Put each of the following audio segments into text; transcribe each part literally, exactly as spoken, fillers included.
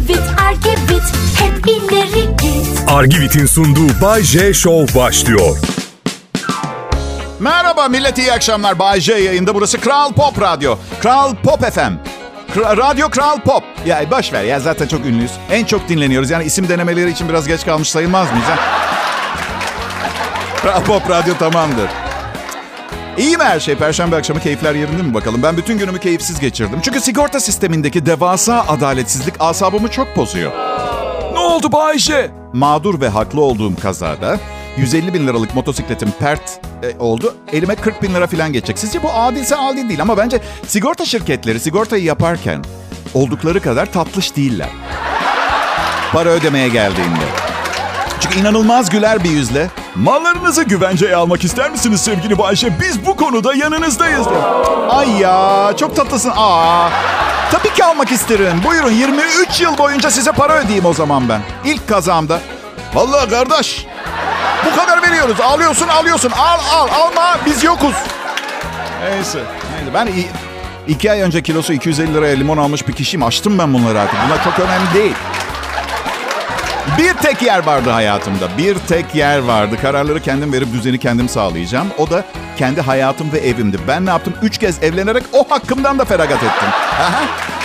Argivit, Argivit, hep ileri git. Argivit'in sunduğu Bay J Show başlıyor. Merhaba millet, iyi akşamlar. Bay J yayında. Burası Kral Pop Radyo. Kral Pop F M. Kra- Radyo Kral Pop. Ya boş ver ya, zaten çok ünlüyüz. En çok dinleniyoruz. Yani isim denemeleri için biraz geç kalmış sayılmaz mıyız? Ha? Kral Pop Radyo tamamdır. İyi mi her şey? Perşembe akşamı keyifler yerinde mi bakalım? Ben bütün günümü keyifsiz geçirdim. Çünkü sigorta sistemindeki devasa adaletsizlik asabımı çok bozuyor. Ne oldu Bay J? Mağdur ve haklı olduğum kazada yüz elli bin liralık motosikletim pert e, oldu. Elime kırk bin lira falan geçecek. Sizce bu adilse adil değil ama bence sigorta şirketleri sigortayı yaparken oldukları kadar tatlış değiller. Para ödemeye geldiğinde. Çünkü inanılmaz güler bir yüzle Mallarınızı güvenceye almak ister misiniz sevgili Bay J? Biz bu konuda yanınızdayız. ay ya çok tatlısın. Aa, tabii ki almak isterim. Buyurun, yirmi üç yıl boyunca size para ödeyeyim o zaman ben. İlk kazamda. Vallahi kardeş, bu kadar veriyoruz. Alıyorsun alıyorsun. Al al alma, biz yokuz. Neyse. Neyse. Ben i- iki ay önce kilosu iki yüz elli liraya limon almış bir kişiyim. Açtım ben bunları artık. Bunlar çok önemli değil. Bir tek yer vardı hayatımda. Bir tek yer vardı. Kararları kendim verip düzeni kendim sağlayacağım. O da kendi hayatım ve evimdi. Ben ne yaptım? Üç kez evlenerek o hakkımdan da feragat ettim. Aha.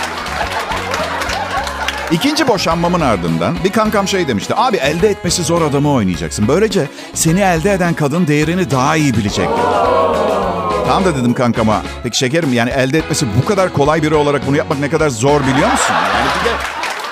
İkinci boşanmamın ardından bir kankam şey demişti. Abi, elde etmesi zor adamı oynayacaksın. Böylece seni elde eden kadın değerini daha iyi bilecek. Tamam da dedim kankama. Peki şekerim, yani elde etmesi bu kadar kolay biri olarak bunu yapmak ne kadar zor biliyor musun? Yani bir de...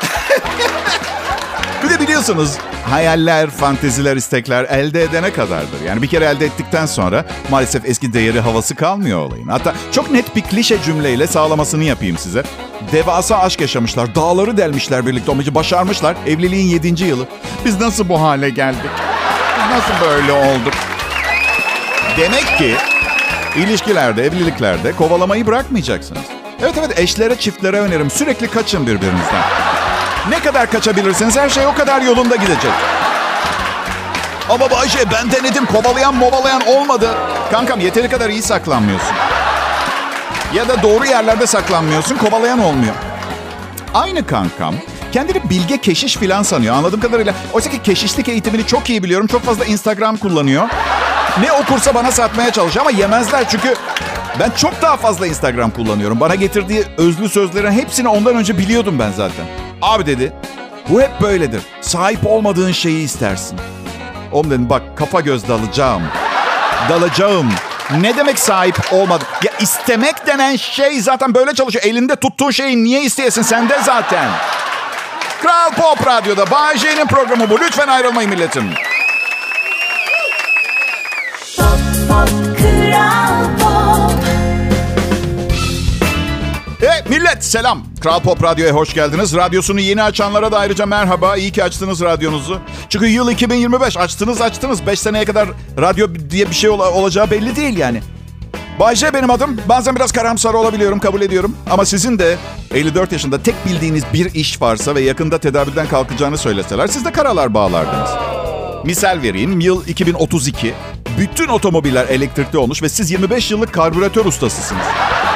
bir de biliyorsunuz hayaller, fanteziler, istekler elde edene kadardır. Yani bir kere elde ettikten sonra maalesef eski değeri, havası kalmıyor olayın. Hatta çok net bir klişe cümleyle sağlamasını yapayım size. Devasa aşk yaşamışlar, dağları delmişler birlikte, amacı başarmışlar. Evliliğin yedinci yılı. Biz nasıl bu hale geldik? Biz nasıl böyle olduk? Demek ki ilişkilerde, evliliklerde kovalamayı bırakmayacaksınız. Evet evet, eşlere, çiftlere önerim. Sürekli kaçın birbirinizden. Ne kadar kaçabilirsiniz, her şey o kadar yolunda gidecek. Ama Bayce, ben denedim, kovalayan movalayan olmadı. Kankam, yeteri kadar iyi saklanmıyorsun. Ya da doğru yerlerde saklanmıyorsun, kovalayan olmuyor. Aynı kankam kendini bilge keşiş filan sanıyor anladığım kadarıyla. Oysa ki keşişlik eğitimini çok iyi biliyorum. Çok fazla Instagram kullanıyor. Ne okursa bana satmaya çalışıyor ama yemezler çünkü ben çok daha fazla Instagram kullanıyorum. Bana getirdiği özlü sözlerin hepsini ondan önce biliyordum ben zaten. Abi dedi, bu hep böyledir. Sahip olmadığın şeyi istersin. Oğlum dedim, bak kafa göz dalacağım. Dalacağım. Ne demek sahip olmadı? Ya istemek denen şey zaten böyle çalışıyor. Elinde tuttuğun şeyi niye isteyesin, sende zaten. Kral Pop Radyo'da Bay J'nin programı bu. Lütfen ayrılmayın milletim. Pop, pop, Kral Pop. Hey millet, selam. Kral Pop Radyo'ya hoş geldiniz. Radyosunu yeni açanlara da ayrıca merhaba. İyi ki açtınız radyonuzu. Çünkü yıl iki bin yirmi beş, açtınız açtınız. beş seneye kadar radyo diye bir şey ol- olacağı belli değil yani. Bay J benim adım. Bazen biraz karamsar olabiliyorum, kabul ediyorum. Ama sizin de elli dört yaşında tek bildiğiniz bir iş varsa ve yakında tedavülden kalkacağını söyleseler, siz de karalar bağlardınız. Misal vereyim, yıl iki bin otuz iki. Bütün otomobiller elektrikli olmuş ve siz yirmi beş yıllık karbüratör ustasısınız.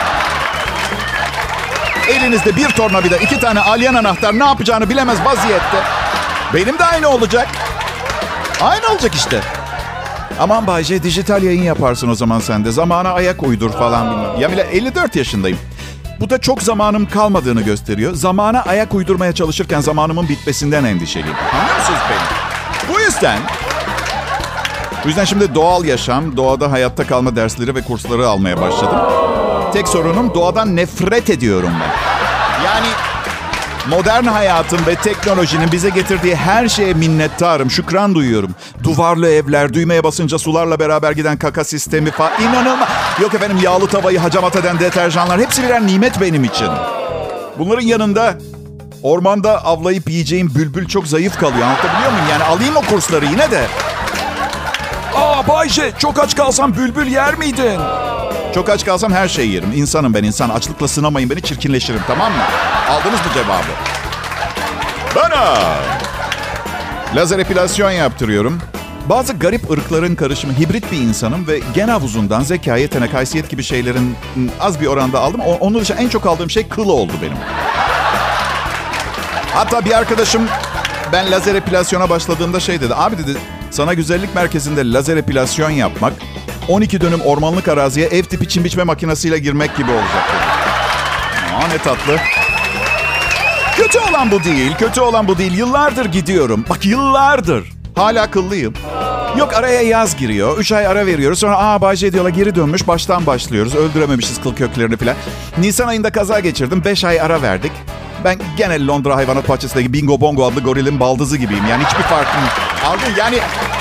Elinizde bir tornavida, iki tane alyan anahtar, ne yapacağını bilemez vaziyette. Benim de aynı olacak. Aynı olacak işte. Aman Bay J, dijital yayın yaparsın o zaman sen de. Zamana ayak uydur falan bilmem. Ya bile elli dört yaşındayım. Bu da çok zamanım kalmadığını gösteriyor. Zamana ayak uydurmaya çalışırken zamanımın bitmesinden endişeliyim. Anlıyor musunuz beni? Bu yüzden... Bu yüzden şimdi doğal yaşam, doğada hayatta kalma dersleri ve kursları almaya başladım. Tek sorunum, doğadan nefret ediyorum ben. Yani modern hayatın ve teknolojinin bize getirdiği her şeye minnettarım, şükran duyuyorum. Duvarlı evler, düğmeye basınca sularla beraber giden kaka sistemi falan, inanılmaz. Yok efendim, yağlı tavayı hacamat eden deterjanlar, hepsi birer nimet benim için. Bunların yanında ormanda avlayıp yiyeceğim bülbül çok zayıf kalıyor, anlatabiliyor muyum? Yani alayım o kursları yine de. Aa Bay J, çok aç kalsam bülbül yer miydin? Çok aç kalsam her şeyi yerim. İnsanım ben, insan. Açlıkla sınamayın beni, çirkinleşirim, tamam mı? Aldınız mı cevabı? Bana! Lazer epilasyon yaptırıyorum. Bazı garip ırkların karışımı, hibrit bir insanım ve gen havuzundan zeka, yetenek, haysiyet gibi şeylerin az bir oranda aldım. Onun dışında en çok aldığım şey kıl oldu benim. Hatta bir arkadaşım ben lazer epilasyona başladığımda şey dedi. Abi dedi, sana güzellik merkezinde lazer epilasyon yapmak on iki dönüm ormanlık araziye ev tipi çim biçme makinesiyle girmek gibi olacak dedi. Aa, ne tatlı. Kötü olan bu değil, kötü olan bu değil. Yıllardır gidiyorum. Bak yıllardır. Hala akıllıyım. Yok araya yaz giriyor. Üç ay ara veriyoruz. Sonra aa Bay J diyorlar geri dönmüş. Baştan başlıyoruz. Öldürememişiz kıl köklerini falan. Nisan ayında kaza geçirdim. Beş ay ara verdik. Ben gene Londra Hayvanat Bahçesi'ndeki Bingo Bongo adlı gorilin baldızı gibiyim. Yani hiçbir farkım yok. Anladın? Yani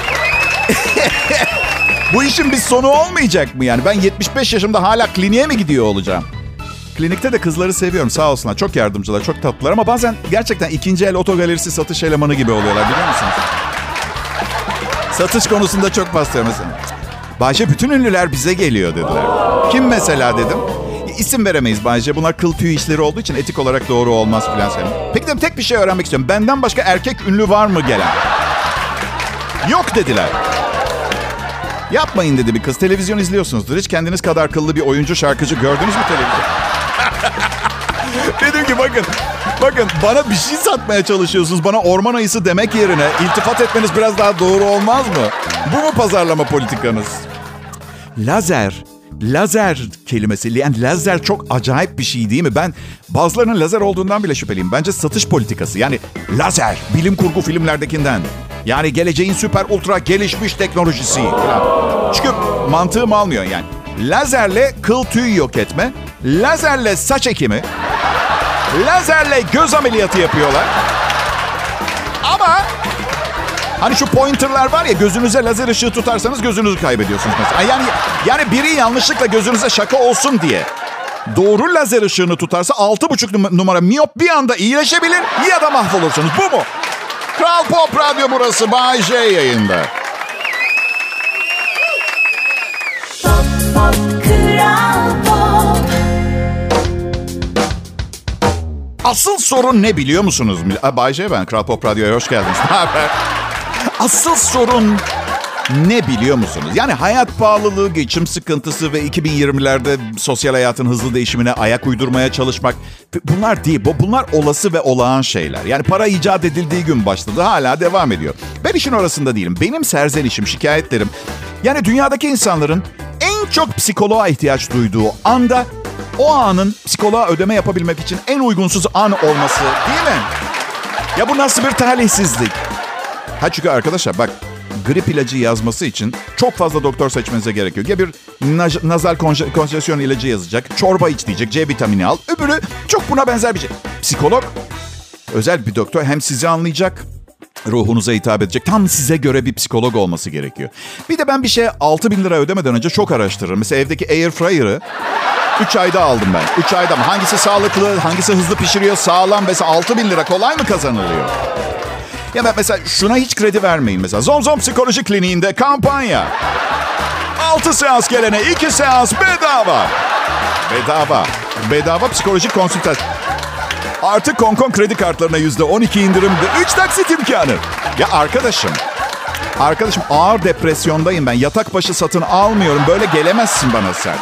bu işin bir sonu olmayacak mı yani? Ben yetmiş beş yaşımda hala kliniğe mi gidiyor olacağım? Klinikte de kızları seviyorum sağ olsunlar. Çok yardımcılar, çok tatlılar ama bazen gerçekten ikinci el otogalerisi satış elemanı gibi oluyorlar biliyor musunuz? Satış konusunda çok bastırıyor mesela. Bayce bütün ünlüler bize geliyor dediler. Kim mesela dedim. İsim veremeyiz Bayce. Bunlar kıl tüy işleri olduğu için etik olarak doğru olmaz filan. Peki dedim tek bir şey öğrenmek istiyorum. Benden başka erkek ünlü var mı gelen? Yok dediler. Yapmayın dedi bir kız. Televizyon izliyorsunuzdur. Hiç kendiniz kadar kıllı bir oyuncu şarkıcı gördünüz mü televizyon? Dedim ki bakın. Bakın bana bir şey satmaya çalışıyorsunuz. Bana orman ayısı demek yerine iltifat etmeniz biraz daha doğru olmaz mı? Bu mu pazarlama politikanız? Lazer. Lazer kelimesi. Yani lazer çok acayip bir şey değil mi? Ben bazılarının lazer olduğundan bile şüpheliyim. Bence satış politikası. Yani lazer. Bilim kurgu filmlerdekinden. Yani geleceğin süper ultra gelişmiş teknolojisi. Çünkü mantığım almıyor yani. Lazerle kıl tüy yok etme. Lazerle saç ekimi. Lazerle göz ameliyatı yapıyorlar. Ama hani şu pointerlar var ya gözünüze lazer ışığı tutarsanız gözünüzü kaybediyorsunuz mesela. Yani yani biri yanlışlıkla gözünüze şaka olsun diye doğru lazer ışığını tutarsa altı buçuk numara miyop bir anda iyileşebilir ya da mahvolursunuz. Bu mu? Kral Pop Radyo burası. Bay J yayında. Pop, pop, Kral Pop. Asıl sorun ne biliyor musunuz? Bay J ben. Kral Pop Radyo'ya hoş geldiniz. Ne haber? Asıl sorun ne biliyor musunuz? Yani hayat pahalılığı, geçim sıkıntısı ve iki bin yirmilerde sosyal hayatın hızlı değişimine ayak uydurmaya çalışmak. Bunlar değil. Bunlar olası ve olağan şeyler. Yani para icat edildiği gün başladı. Hala devam ediyor. Ben işin orasında değilim. Benim serzenişim, şikayetlerim. Yani dünyadaki insanların en çok psikoloğa ihtiyaç duyduğu anda o anın psikoloğa ödeme yapabilmek için en uygunsuz an olması değil mi? Ya bu nasıl bir talihsizlik? Ha çünkü arkadaşlar bak grip ilacı yazması için çok fazla doktor seçmenize gerekiyor. Ya bir naz- nazal konje- konjesyon ilacı yazacak, çorba iç diyecek, C vitamini al. Öbürü çok buna benzer bir şey. Psikolog, özel bir doktor hem sizi anlayacak, ruhunuza hitap edecek. Tam size göre bir psikolog olması gerekiyor. Bir de ben bir şeye altı bin lira ödemeden önce çok araştırırım. Mesela evdeki air fryer'ı üç ayda aldım ben. üç ayda mı? Hangisi sağlıklı, hangisi hızlı pişiriyor, sağlam. Mesela altı bin lira kolay mı kazanılıyor? Ya ben mesela şuna hiç kredi vermeyin mesela. Zomzom Psikoloji Kliniği'nde kampanya. altı seans gelene iki seans bedava. Bedava. Bedava psikolojik konsültasyon. Artık Konkon kredi kartlarına yüzde on iki indirim ve üç taksit imkanı. Ya arkadaşım. Arkadaşım ağır depresyondayım ben. Yatak başı satın almıyorum. Böyle gelemezsin bana sen.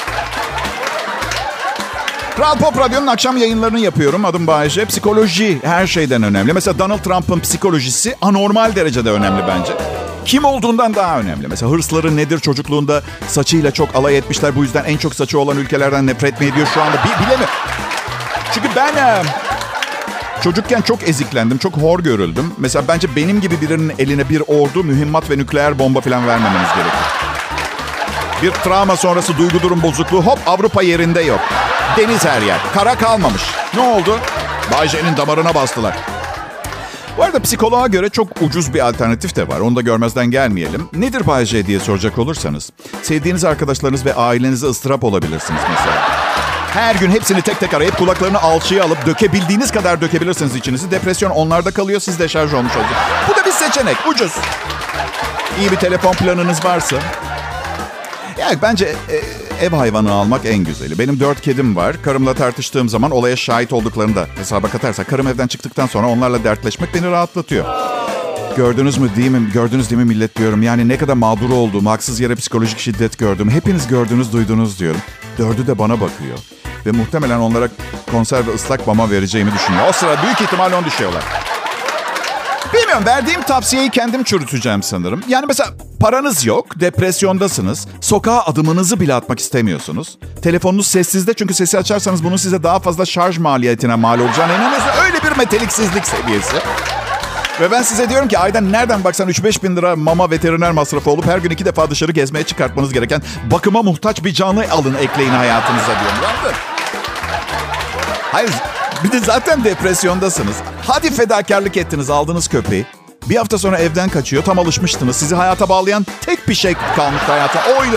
Kral Pop Radyo'nun akşam yayınlarını yapıyorum. Adım Bayece. Psikoloji her şeyden önemli. Mesela Donald Trump'ın psikolojisi anormal derecede önemli bence. Kim olduğundan daha önemli. Mesela hırsları nedir çocukluğunda saçıyla çok alay etmişler. Bu yüzden en çok saçı olan ülkelerden nefret mi ediyor şu anda? Bi- bilemiyorum. Çünkü ben e, çocukken çok eziklendim. Çok hor görüldüm. Mesela bence benim gibi birinin eline bir ordu, mühimmat ve nükleer bomba falan vermemeniz gerekir. Bir travma sonrası duygu durum bozukluğu hop Avrupa yerinde yok. Deniz her yer. Kara kalmamış. Ne oldu? Bay J'nin damarına bastılar. Bu arada psikoloğa göre çok ucuz bir alternatif de var. Onu da görmezden gelmeyelim. Nedir Bay J diye soracak olursanız. Sevdiğiniz arkadaşlarınız ve ailenize ıstırap olabilirsiniz mesela. Her gün hepsini tek tek arayıp kulaklarını alçıya alıp dökebildiğiniz kadar dökebilirsiniz içinizi. Depresyon onlarda kalıyor, siz de şarj olmuş olacak. Bu da bir seçenek. Ucuz. İyi bir telefon planınız varsa. Yani bence e, ev hayvanı almak en güzeli. Benim dört kedim var. Karımla tartıştığım zaman olaya şahit olduklarını da hesaba katarsak, karım evden çıktıktan sonra onlarla dertleşmek beni rahatlatıyor. Gördünüz mü değil mi? Gördünüz değil mi millet diyorum. Yani ne kadar mağdur olduğumu, haksız yere psikolojik şiddet gördüm. Hepiniz gördünüz, duydunuz diyorum. Dördü de bana bakıyor. ve muhtemelen onlara konserve ıslak mama vereceğimi düşünüyor. O sırada büyük ihtimalle onu düşüyorlar. Bilmiyorum, verdiğim tavsiyeyi kendim çürüteceğim sanırım. Yani mesela paranız yok, depresyondasınız, sokağa adımınızı bile atmak istemiyorsunuz. Telefonunuz sessizde çünkü sesi açarsanız bunun size daha fazla şarj maliyetine mal olacağına inanıyorsunuz. Öyle bir meteliksizlik seviyesi. Ve ben size diyorum ki aydan nereden baksan üç beş bin lira mama veteriner masrafı olup her gün iki defa dışarı gezmeye çıkartmanız gereken bakıma muhtaç bir canlı alın, ekleyin hayatınıza diyorum. Anladın? Hayır, bir de zaten depresyondasınız. Hadi fedakarlık ettiniz, aldınız köpeği. Bir hafta sonra evden kaçıyor, tam alışmıştınız. Sizi hayata bağlayan tek bir şey kalmıştı hayata. Oydu.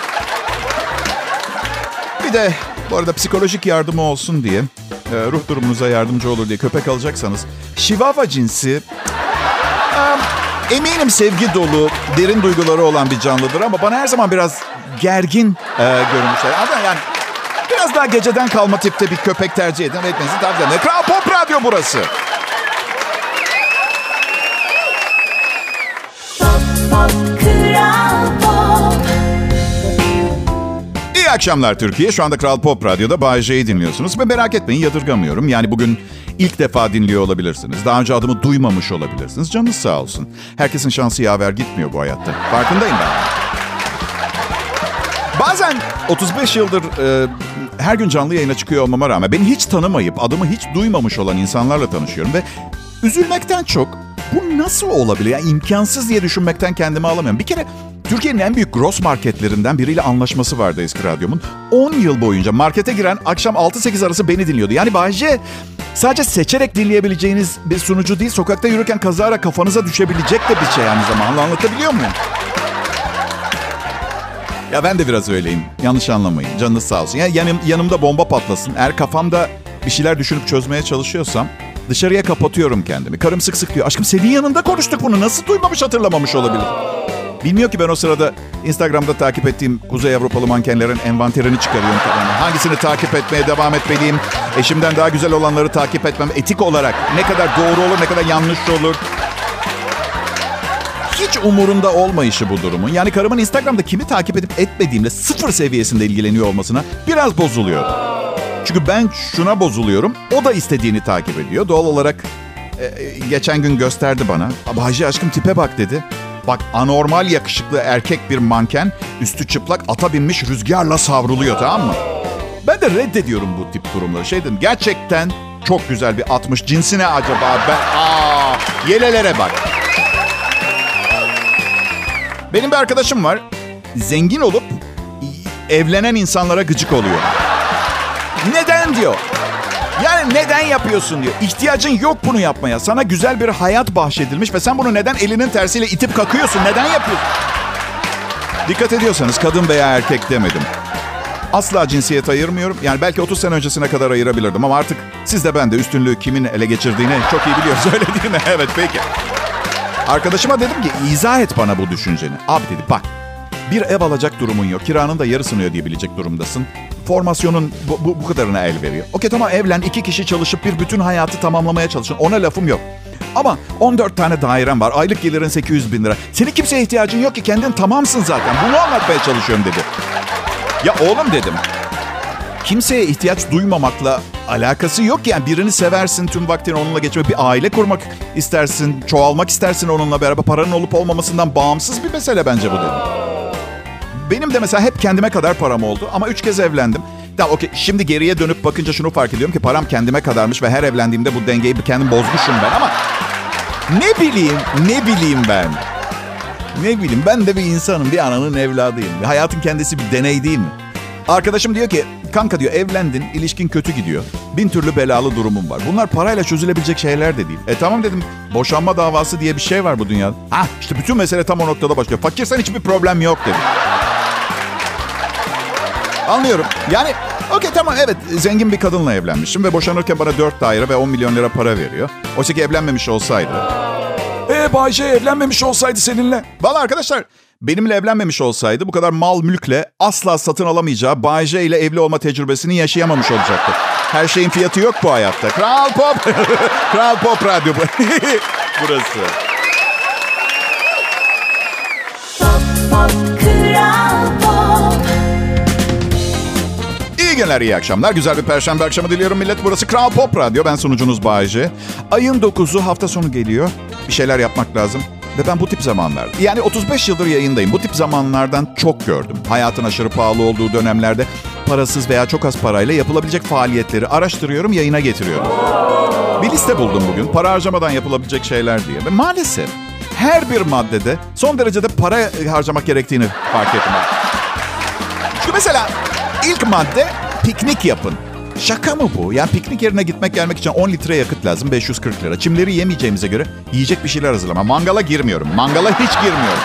Bir de bu arada psikolojik yardımı olsun diye, ruh durumunuza yardımcı olur diye köpek alacaksanız Chihuahua cinsi eminim sevgi dolu, derin duyguları olan bir canlıdır ama bana her zaman biraz gergin e, görünmüşler. Ama yani biraz daha geceden kalma tipte bir köpek tercih edin ve etmenizi tavsiye ederim. Kral Pop Radyo burası. Pop, pop, Kral Pop. İyi akşamlar Türkiye. Şu anda Kral Pop Radyo'da Bay J'yi dinliyorsunuz. Ve merak etmeyin, yadırgamıyorum. Yani bugün ilk defa dinliyor olabilirsiniz. Daha önce adımı duymamış olabilirsiniz. Canınız sağ olsun. Herkesin şansı yaver gitmiyor bu hayatta. Farkındayım ben. Bazen otuz beş yıldır e, her gün canlı yayına çıkıyor olmama rağmen beni hiç tanımayıp adımı hiç duymamış olan insanlarla tanışıyorum. Ve üzülmekten çok bu nasıl olabilir? Yani imkansız diye düşünmekten kendimi alamıyorum. Bir kere Türkiye'nin en büyük gross marketlerinden biriyle anlaşması vardı eski radyomun. on yıl boyunca markete giren akşam altı sekiz arası beni dinliyordu. Yani Bay J sadece seçerek dinleyebileceğiniz bir sunucu değil, sokakta yürürken kazara kafanıza düşebilecek de bir şey aynı zamanda. Anlatabiliyor muyum? Ya ben de biraz öyleyim. Yanlış anlamayın. Canınız sağ olsun. Yani yanım, yanımda bomba patlasın. Eğer kafamda bir şeyler düşünüp çözmeye çalışıyorsam dışarıya kapatıyorum kendimi. Karım sık sık diyor, aşkım senin yanında konuştuk bunu. Nasıl duymamış, hatırlamamış olabilir? Bilmiyor ki ben o sırada Instagram'da takip ettiğim Kuzey Avrupalı mankenlerin envanterini çıkarıyorum kafamda. Hangisini takip etmeye devam etmeliyim? Eşimden daha güzel olanları takip etmem etik olarak ne kadar doğru olur, ne kadar yanlış olur? Hiç umurunda olmayışı bu durumun. Yani karımın Instagram'da kimi takip edip etmediğimle sıfır seviyesinde ilgileniyor olmasına biraz bozuluyor. Çünkü ben şuna bozuluyorum. O da istediğini takip ediyor. Doğal olarak e, geçen gün gösterdi bana. Hacı aşkım tipe bak dedi. Bak, anormal yakışıklı erkek bir manken, üstü çıplak, ata binmiş, rüzgarla savruluyor, tamam mı? Ben de reddediyorum bu tip durumları. Şey dedim, gerçekten çok güzel bir atmış. Cinsi ne acaba? Ben, aa, yelelere bak. Benim bir arkadaşım var. Zengin olup evlenen insanlara gıcık oluyor. Neden diyor. Yani neden yapıyorsun diyor. İhtiyacın yok bunu yapmaya. Sana güzel bir hayat bahşedilmiş ve sen bunu neden elinin tersiyle itip kakıyorsun? Neden yapıyorsun? Dikkat ediyorsanız kadın veya erkek demedim. Asla cinsiyet ayırmıyorum. Yani belki otuz sene öncesine kadar ayırabilirdim ama artık siz de ben de üstünlüğü kimin ele geçirdiğini çok iyi biliyoruz. Öyle değil mi? Evet, peki. Arkadaşıma dedim ki izah et bana bu düşünceni. Abi dedi bak, bir ev alacak durumun yok. Kiranın da yarısını ödeyebilecek durumdasın. Formasyonun bu, bu, bu kadarına el veriyor. Okey tamam, evlen, iki kişi çalışıp bir bütün hayatı tamamlamaya çalışın. Ona lafım yok. Ama on dört tane dairen var. Aylık gelirin sekiz yüz bin lira. Senin kimseye ihtiyacın yok ki, kendin tamamsın zaten. Bunu anlatmaya çalışıyorum dedi. Ya oğlum dedim. Kimseye ihtiyaç duymamakla alakası yok yani. Birini seversin, tüm vaktini onunla geçirmek, bir aile kurmak istersin, çoğalmak istersin onunla beraber. Paranın olup olmamasından bağımsız bir mesele bence bu dedim. Benim de mesela hep kendime kadar param oldu ama üç kez evlendim. Tamam okey, şimdi geriye dönüp bakınca şunu fark ediyorum ki param kendime kadarmış ve her evlendiğimde bu dengeyi bir kendim bozmuşum ben ama ne bileyim, ne bileyim ben. Ne bileyim, ben de bir insanım, bir ananın evladıyım. Hayatın kendisi bir deney değil mi? Arkadaşım diyor ki, kanka diyor evlendin, ilişkin kötü gidiyor. Bin türlü belalı durumun var. Bunlar parayla çözülebilecek şeyler de değil. E tamam dedim, boşanma davası diye bir şey var bu dünyada. Ha işte bütün mesele tam o noktada başlıyor. Fakirsen hiçbir problem yok dedim. Anlıyorum. Yani okey tamam, evet zengin bir kadınla evlenmişim ve boşanırken bana dört daire ve on milyon lira para veriyor. Oysa ki evlenmemiş olsaydı. Eee Bay J evlenmemiş olsaydı seninle. Vallahi arkadaşlar, benimle evlenmemiş olsaydı bu kadar mal mülkle asla satın alamayacağı Bay J ile evli olma tecrübesini yaşayamamış olacaktı. Her şeyin fiyatı yok bu hayatta. Kral Pop. Kral Pop Radyo burası. Pop, pop, Kral Pop. İyi günler, iyi akşamlar. Güzel bir perşembe akşamı diliyorum millet. Burası Kral Pop Radyo. Ben sunucunuz Bay J. Ayın dokuzu, hafta sonu geliyor. Bir şeyler yapmak lazım. Ve ben bu tip zamanlar, yani otuz beş yıldır yayındayım. Bu tip zamanlardan çok gördüm. Hayatın aşırı pahalı olduğu dönemlerde parasız veya çok az parayla yapılabilecek faaliyetleri araştırıyorum, yayına getiriyorum. Bir liste buldum bugün. Para harcamadan yapılabilecek şeyler diye. Ve maalesef her bir maddede son derecede para harcamak gerektiğini fark ettim. Çünkü mesela ilk madde piknik yapın. Şaka mı bu? Yani piknik yerine gitmek gelmek için on litre yakıt lazım, beş yüz kırk lira. Çimleri yemeyeceğimize göre yiyecek bir şeyler hazırlama. Mangala girmiyorum. Mangala hiç girmiyorum.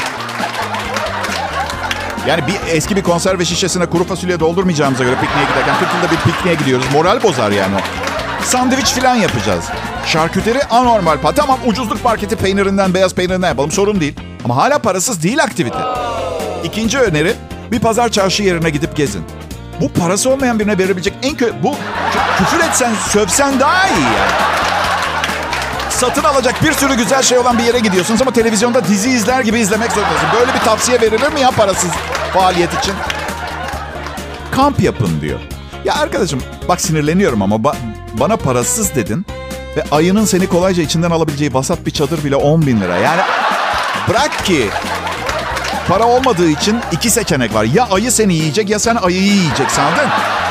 Yani bir eski bir konserve şişesine kuru fasulye doldurmayacağımıza göre pikniğe giderken kırk yılda bir pikniğe gidiyoruz. Moral bozar yani. Sandviç falan yapacağız. Şarküteri anormal. Pa- tamam, ucuzluk marketi peynirinden, beyaz peynirinden yapalım, sorun değil. Ama hala parasız değil aktivite. İkinci öneri, bir pazar çarşı yerine gidip gezin. Bu parası olmayan birine verebilecek en kötü... Bu küfür etsen, sövsen daha iyi yani. Satın alacak bir sürü güzel şey olan bir yere gidiyorsunuz ama televizyonda dizi izler gibi izlemek zorundasın. Böyle bir tavsiye verilir mi ya parasız faaliyet için? Kamp yapın diyor. Ya arkadaşım bak, sinirleniyorum ama ba- bana parasız dedin ve ayının seni kolayca içinden alabileceği vasat bir çadır bile on bin lira. Yani bırak ki para olmadığı için iki seçenek var. Ya ayı seni yiyecek ya sen ayıyı yiyeceksin, anladın?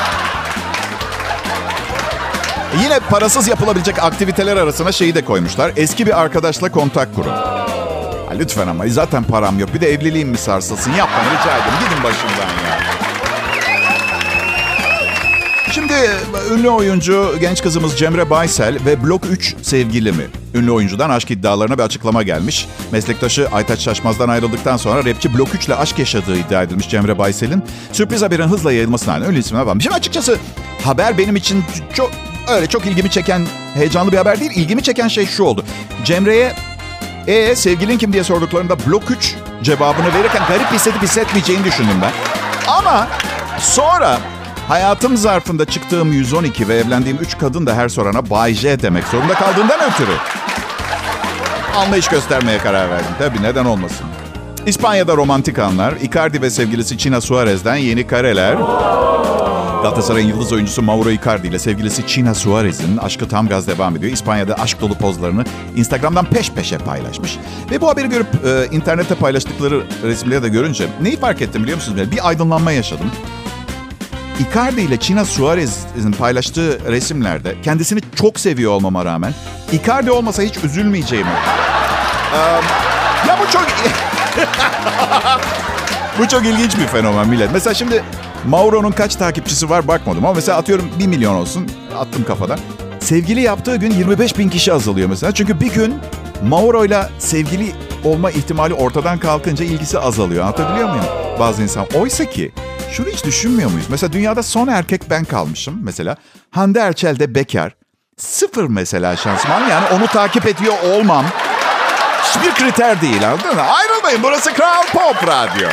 Yine parasız yapılabilecek aktiviteler arasına şeyi de koymuşlar. Eski bir arkadaşla kontak kurun. Ha, lütfen ama zaten param yok. Bir de evliliğim mi sarsılsın? Yapmayın rica ederim. Gidin başımdan ya. Şimdi ünlü oyuncu genç kızımız Cemre Baysel ve Blok üç sevgili mi? Ünlü oyuncudan aşk iddialarına bir açıklama gelmiş. Meslektaşı Aytaç Şaşmaz'dan ayrıldıktan sonra rapçi Blok üç ile aşk yaşadığı iddia edilmiş Cemre Baysel'in. Sürpriz haberin hızla yayılmasına rağmen ünlü ismine bakmış. Şimdi açıkçası haber benim için çok öyle çok ilgimi çeken, heyecanlı bir haber değil. İlgimi çeken şey şu oldu. Cemre'ye e sevgilin kim diye sorduklarında Blok üç cevabını verirken garip hissedip hissetmeyeceğini düşündüm ben. Ama sonra hayatım zarfında çıktığım yüz on iki ve evlendiğim üç kadın da her sorana Bay J demek zorunda kaldığından ötürü anlayış göstermeye karar verdim. Tabii, neden olmasın. İspanya'da romantik anlar. Icardi ve sevgilisi China Suarez'den yeni kareler. Galatasaray'ın yıldız oyuncusu Mauro Icardi ile sevgilisi China Suarez'in aşkı tam gaz devam ediyor. İspanya'da aşk dolu pozlarını Instagram'dan peş peşe paylaşmış. Ve bu haberi görüp e, internette paylaştıkları resimleri de görünce neyi fark ettim biliyor musunuz? Bir aydınlanma yaşadım. Icardi ile China Suarez'in paylaştığı resimlerde kendisini çok seviyor olmama rağmen Icardi olmasa hiç üzülmeyeceğimi. Ee, ya bu çok... bu çok ilginç bir fenomen millet. Mesela şimdi Mauro'nun kaç takipçisi var bakmadım ama mesela atıyorum bir milyon olsun, attım kafadan. Sevgili yaptığı gün yirmi beş bin kişi azalıyor mesela. Çünkü bir gün Mauro'yla sevgili olma ihtimali ortadan kalkınca ilgisi azalıyor. Anlatabiliyor muyum? Bazı insan. Oysa ki şunu hiç düşünmüyor muyuz? Mesela dünyada son erkek ben kalmışım mesela. Hande Erçel de bekar. Sıfır mesela şansım. Yani onu takip ediyor olmam hiçbir kriter değil, anladın mı? Ayrılmayın, burası Kral Pop Radyo.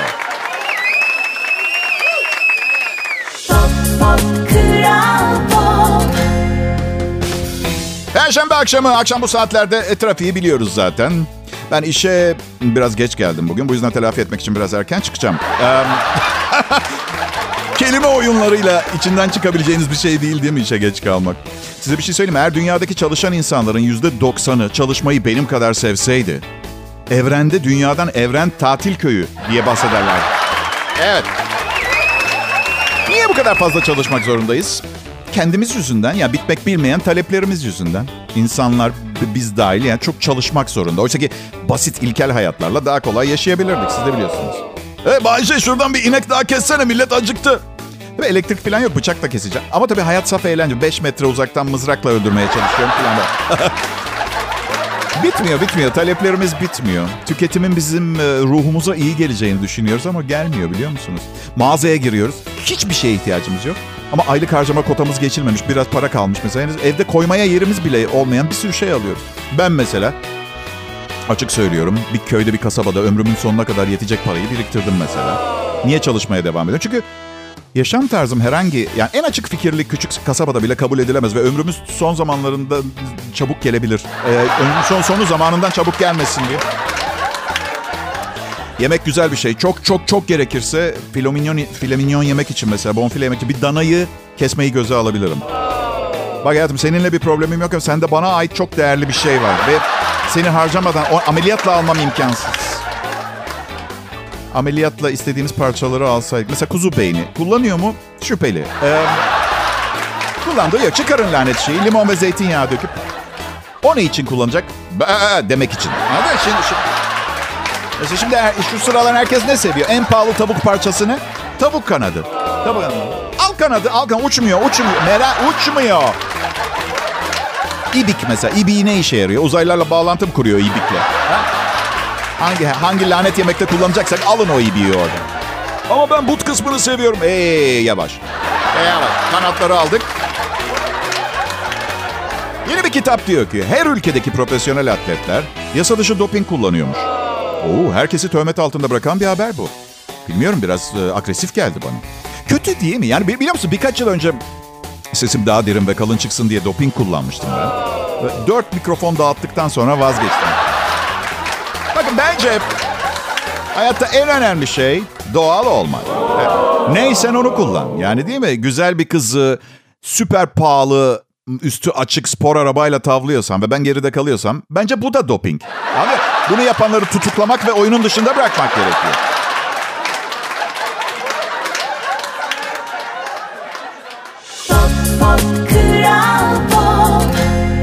Pop, pop, Kral Pop. Perşembe akşamı, akşam bu saatlerde e, trafiği biliyoruz zaten. Ben işe biraz geç geldim bugün. Bu yüzden telafi etmek için biraz erken çıkacağım. Ee, kelime oyunlarıyla içinden çıkabileceğiniz bir şey değil değil mi işe geç kalmak? Size bir şey söyleyeyim mi? Eğer dünyadaki çalışan insanların yüzde doksanı çalışmayı benim kadar sevseydi, evrende dünyadan evren tatil köyü diye bahsederler. Evet. Niye bu kadar fazla çalışmak zorundayız? Kendimiz yüzünden, ya bitmek bilmeyen taleplerimiz yüzünden. İnsanlar, biz dahil yani çok çalışmak zorunda. Oysa ki basit ilkel hayatlarla daha kolay yaşayabilirdik. Siz de biliyorsunuz. Hey Bayşe, şuradan bir inek daha kessene, millet acıktı. Ve elektrik falan yok, bıçak da keseceğim. Ama tabii hayat saf eğlence. beş metre uzaktan mızrakla öldürmeye çalışıyorum falan da. Bitmiyor, bitmiyor. Taleplerimiz bitmiyor. Tüketimin bizim ruhumuza iyi geleceğini düşünüyoruz ama gelmiyor, biliyor musunuz? Mağazaya giriyoruz. Hiçbir şeye ihtiyacımız yok. Ama aylık harcama kotamız geçilmemiş. Biraz para kalmış mesela. Henüz evde koymaya yerimiz bile olmayan bir sürü şey alıyoruz. Ben mesela, açık söylüyorum, bir köyde bir kasabada ömrümün sonuna kadar yetecek parayı biriktirdim mesela. Niye çalışmaya devam ediyorum? Çünkü yaşam tarzım herhangi, yani en açık fikirli küçük kasabada bile kabul edilemez ve ömrümüz son zamanlarında çabuk gelebilir. Ee, ömrümün son sonu zamanından çabuk gelmesin diye. Yemek güzel bir şey. Çok çok çok gerekirse file mignon, file mignon yemek için mesela bonfile yemek için bir danayı kesmeyi göze alabilirim. Bak hayatım seninle bir problemim yok ama sende bana ait çok değerli bir şey var. Ve seni harcamadan o ameliyatla almam imkansız. Ameliyatla istediğimiz parçaları alsaydık. Mesela kuzu beyni kullanıyor mu? Şüpheli. Ee, kullandığı yok. Çıkarın lanet şeyi. Limon ve zeytinyağı döküp. O ne için kullanacak? Ba demek için. Anladın? Şimdi, şimdi, mesela şimdi şu sıralar herkes ne seviyor? En pahalı tavuk parçası ne? Tavuk kanadı. Tavuk kanadı. Al kanadı. Al kanadı. Uçmuyor. Uçmuyor. Merak uçmuyor. İbik mesela. İbiği ne işe yarıyor? Uzaylılarla bağlantı mı kuruyor ibikle? Ha? Hangi hangi lanet yemekte kullanacaksak alın o ibiği orada. Ama ben but kısmını seviyorum. Eee yavaş. Ee, yavaş. Kanatları aldık. Yeni bir kitap diyor ki her ülkedeki profesyonel atletler yasa dışı doping kullanıyormuş. Oo, herkesi töhmet altında bırakan bir haber bu. Bilmiyorum biraz e, agresif geldi bana. Kötü değil mi? Yani biliyor musun birkaç yıl önce sesim daha derin ve kalın çıksın diye doping kullanmıştım ben. Ve dört mikrofon dağıttıktan sonra vazgeçtim. Bakın bence hayatta en önemli şey doğal olmak. Neysen onu kullan. Yani değil mi? Güzel bir kızı süper pahalı üstü açık spor arabayla tavlıyorsam ve ben geride kalıyorsam bence bu da doping. Abi bunu yapanları tutuklamak ve oyunun dışında bırakmak gerekiyor. Pop, pop, Kral Pop.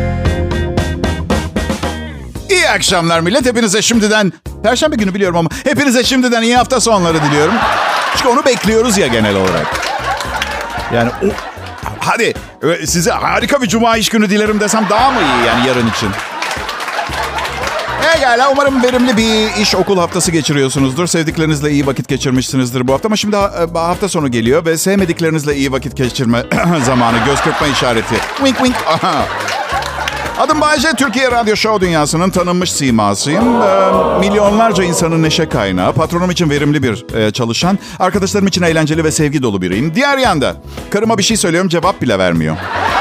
İyi akşamlar millet. Hepinize şimdiden, Perşembe günü biliyorum ama hepinize şimdiden iyi hafta sonları diliyorum. Çünkü onu bekliyoruz ya genel olarak. Yani o, hadi size harika bir cuma iş günü dilerim desem daha mı iyi yani yarın için? Pekala, umarım verimli bir iş okul haftası geçiriyorsunuzdur. Sevdiklerinizle iyi vakit geçirmişsinizdir bu hafta. Ama şimdi hafta sonu geliyor ve sevmediklerinizle iyi vakit geçirme zamanı. Göz kırpma işareti. Wink wink. Aha. Adım Bayce, Türkiye Radyo Show dünyasının tanınmış simasıyım. Ee, milyonlarca insanın neşe kaynağı, patronum için verimli bir e, çalışan, arkadaşlarım için eğlenceli ve sevgi dolu biriyim. Diğer yanda, karıma bir şey söylüyorum, cevap bile vermiyor.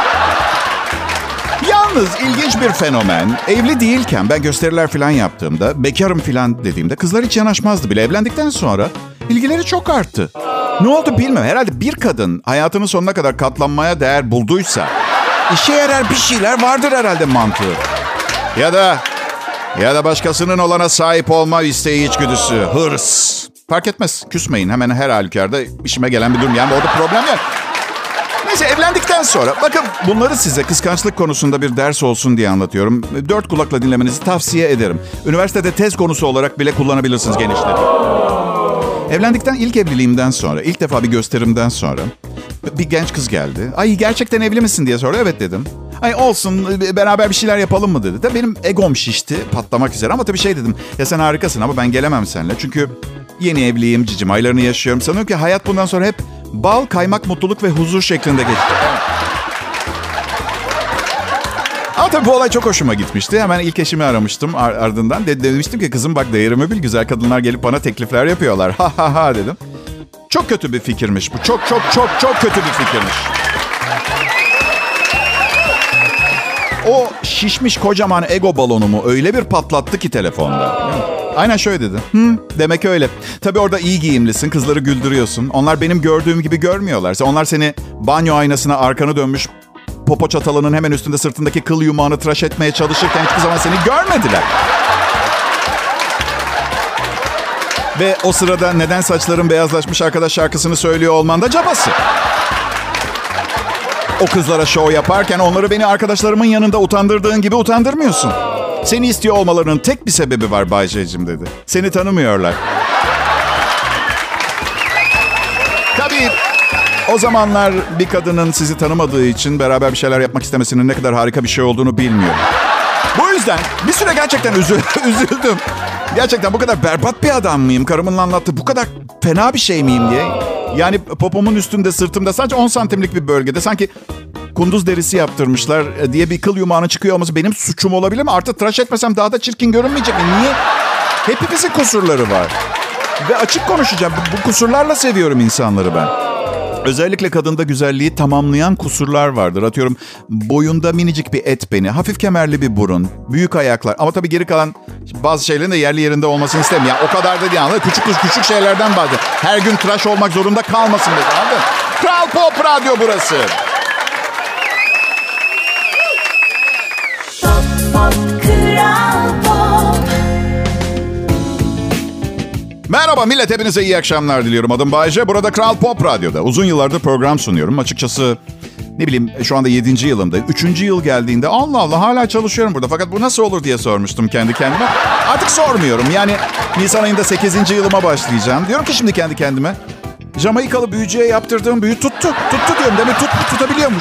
Yalnız ilginç bir fenomen. Evli değilken ben gösteriler falan yaptığımda, bekarım falan dediğimde kızlar hiç yanaşmazdı bile. Evlendikten sonra ilgileri çok arttı. Ne oldu bilmiyorum. Herhalde bir kadın hayatının sonuna kadar katlanmaya değer bulduysa işe yarar bir şeyler vardır herhalde mantığı. Ya da ya da başkasının olana sahip olma isteği, içgüdüsü, hırs. Fark etmez. Küsmeyin. Hemen her halükarda işime gelen bir durum. Yani orada problem yok. Neyse evlendikten sonra bakın bunları size kıskançlık konusunda bir ders olsun diye anlatıyorum. Dört kulakla dinlemenizi tavsiye ederim. Üniversitede tez konusu olarak bile kullanabilirsiniz genişleri. Evlendikten ilk evliliğimden sonra, ilk defa bir gösterimden sonra bir genç kız geldi. Ay gerçekten evli misin diye sordu. Evet dedim. Ay olsun beraber bir şeyler yapalım mı dedi. De benim egom şişti patlamak üzere ama tabii şey dedim. Ya sen harikasın ama ben gelemem seninle. Çünkü yeni evliyim, cicim aylarını yaşıyorum. Sanıyorum ki hayat bundan sonra hep bal, kaymak, mutluluk ve huzur şeklinde geçecek. Ama tabii bu olay çok hoşuma gitmişti. Hemen ilk eşimi aramıştım ar- ardından. De- demiştim ki kızım bak değerimi bil. Güzel kadınlar gelip bana teklifler yapıyorlar. Ha ha ha dedim. Çok kötü bir fikirmiş bu. Çok çok çok çok kötü bir fikirmiş. O şişmiş kocaman ego balonumu öyle bir patlattı ki telefonda. Aynen şöyle dedi. Hı, demek öyle. Tabii orada iyi giyimlisin, kızları güldürüyorsun. Onlar benim gördüğüm gibi görmüyorlarsa. Onlar seni banyo aynasına arkanı dönmüş, popo çatalının hemen üstünde sırtındaki kıl yumağını tıraş etmeye çalışırken hiçbir zaman seni görmediler. Ve o sırada neden saçların beyazlaşmış arkadaş şarkısını söylüyor olman da cabası. O kızlara şov yaparken onları beni arkadaşlarımın yanında utandırdığın gibi utandırmıyorsun. Seni istiyor olmalarının tek bir sebebi var Bayce'cim dedi. Seni tanımıyorlar. Tabii o zamanlar bir kadının sizi tanımadığı için beraber bir şeyler yapmak istemesinin ne kadar harika bir şey olduğunu bilmiyorum. Bu yüzden bir süre gerçekten üzü- üzüldüm. Gerçekten bu kadar berbat bir adam mıyım? Karımın anlattığı bu kadar fena bir şey miyim diye. Yani popomun üstünde, sırtımda sadece on santimlik bir bölgede sanki kunduz derisi yaptırmışlar diye bir kıl yumağının çıkıyor olması benim suçum olabilir mi? Artık tıraş etmesem daha da çirkin görünmeyecek mi? Niye? Hepimizin kusurları var. Ve açık konuşacağım. Bu, bu kusurlarla seviyorum insanları ben. Özellikle kadında güzelliği tamamlayan kusurlar vardır. Atıyorum boyunda minicik bir et beni, hafif kemerli bir burun, büyük ayaklar. Ama tabii geri kalan bazı şeylerin de yerli yerinde olmasını istemiyorum. Yani o kadar da değil, anladın? Küçük küçük şeylerden bahsediyorum. Her gün tıraş olmak zorunda kalmasın mesela, anladın? Kral Pop Radyo burası. Pop, pop, Kral Pop. Merhaba millet, hepinize iyi akşamlar diliyorum. Adım Bayece. Burada Kral Pop Radyo'da uzun yıllardır program sunuyorum. Açıkçası ne bileyim şu anda yedinci yılımda. Üçüncü yıl geldiğinde Allah Allah hala çalışıyorum burada. Fakat bu nasıl olur diye sormuştum kendi kendime. Artık sormuyorum. Yani Nisan ayında sekizinci yılıma başlayacağım. Diyorum ki şimdi kendi kendime. Jamaikalı büyücüye yaptırdığım büyü tuttu. Tuttu diyorum. Demek tut, tutabiliyormuş.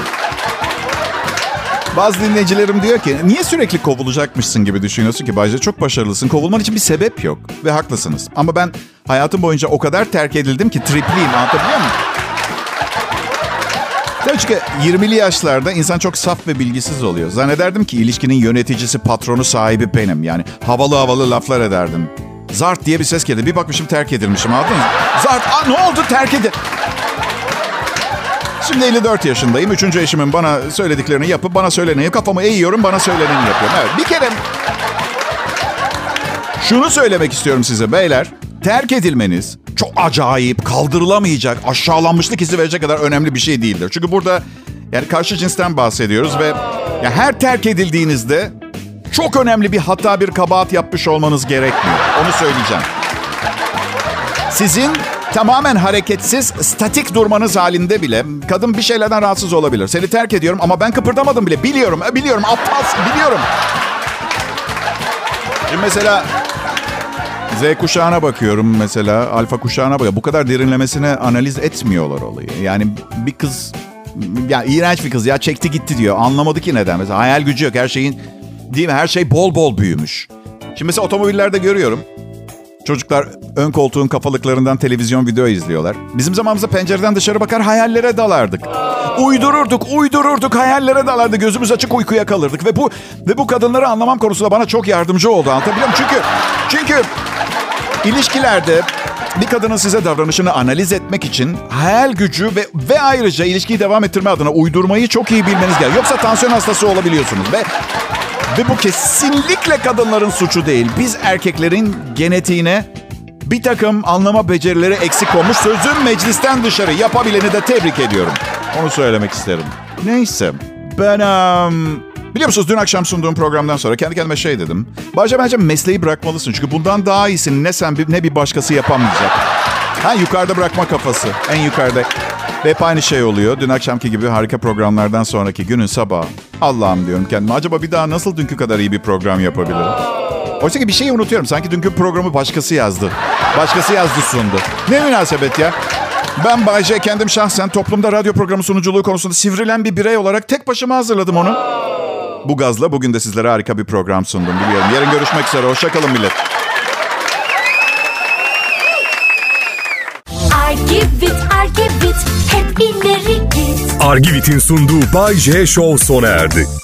Bazı dinleyicilerim diyor ki niye sürekli kovulacakmışsın gibi düşünüyorsun ki Bayce? Çok başarılısın. Kovulman için bir sebep yok. Ve haklısınız. Ama ben hayatım boyunca o kadar terk edildim ki tripliyim. Anlatabiliyor muyum? Tabii çünkü yirmili yaşlarda insan çok saf ve bilgisiz oluyor. Zannederdim ki ilişkinin yöneticisi, patronu, sahibi benim. Yani havalı havalı laflar ederdim. Zart diye bir ses geldi. Bir bakmışım terk edilmişim. Anladın mı? Zart, aa, ne oldu terk edil... Şimdi elli dört yaşındayım. Üçüncü eşimin bana söylediklerini yapıp bana söyleneni, kafamı eğiyorum, bana söyleneni yapıyorum. Evet, bir kere şunu söylemek istiyorum size beyler. Terk edilmeniz çok acayip, kaldırılamayacak, aşağılanmışlık hissi verecek kadar önemli bir şey değildir. Çünkü burada yani karşı cinsten bahsediyoruz ve ya her terk edildiğinizde çok önemli bir hata, bir kabahat yapmış olmanız gerekmiyor. Onu söyleyeceğim. Sizin tamamen hareketsiz, statik durmanız halinde bile kadın bir şeylerden rahatsız olabilir. Seni terk ediyorum ama ben kıpırdamadım bile. Biliyorum, biliyorum, aptalsın, biliyorum. Şimdi mesela Z kuşağına bakıyorum mesela, alfa kuşağına bakıyorum. Bu kadar derinlemesine analiz etmiyorlar olayı. Yani bir kız, ya iğrenç bir kız ya çekti gitti diyor. Anlamadı ki neden. Mesela hayal gücü yok, her şeyin, değil mi? Her şey bol bol büyümüş. Şimdi mesela otomobillerde görüyorum. Çocuklar ön koltuğun kafalıklarından televizyon video izliyorlar. Bizim zamanımızda pencereden dışarı bakar hayallere dalardık. Uydururduk, uydururduk, hayallere dalardık. Gözümüz açık uykuya kalırdık. Ve bu ve bu kadınları anlamam konusunda bana çok yardımcı oldu. Anlatabiliyor muyum? Çünkü, çünkü ilişkilerde bir kadının size davranışını analiz etmek için hayal gücü ve, ve ayrıca ilişkiyi devam ettirme adına uydurmayı çok iyi bilmeniz gerekiyor. Yoksa tansiyon hastası olabiliyorsunuz. Ve... Ve bu kesinlikle kadınların suçu değil. Biz erkeklerin genetiğine bir takım anlama becerileri eksik olmuş. Sözüm meclisten dışarı. Yapabileni de tebrik ediyorum. Onu söylemek isterim. Neyse. Ben... Um, biliyor musunuz dün akşam sunduğum programdan sonra kendi kendime şey dedim. Bayce bence mesleği bırakmalısın. Çünkü bundan daha iyisini ne sen ne bir başkası yapamayacak. Ha, yukarıda bırakma kafası. En yukarıda. Hep aynı şey oluyor. Dün akşamki gibi harika programlardan sonraki günün sabahı. Allah'ım diyorum kendime. Acaba bir daha nasıl dünkü kadar iyi bir program yapabilirim? Oysa ki bir şeyi unutuyorum. Sanki dünkü programı başkası yazdı. Başkası yazdı sundu. Ne münasebet ya. Ben Bayce kendim şahsen toplumda radyo programı sunuculuğu konusunda sivrilen bir birey olarak tek başıma hazırladım onu. Bu gazla bugün de sizlere harika bir program sundum biliyorum. Yarın görüşmek üzere. Hoşça kalın millet. Argivit, Argivit, hep ileri git. Argivit'in sunduğu Bay J Show sona erdi.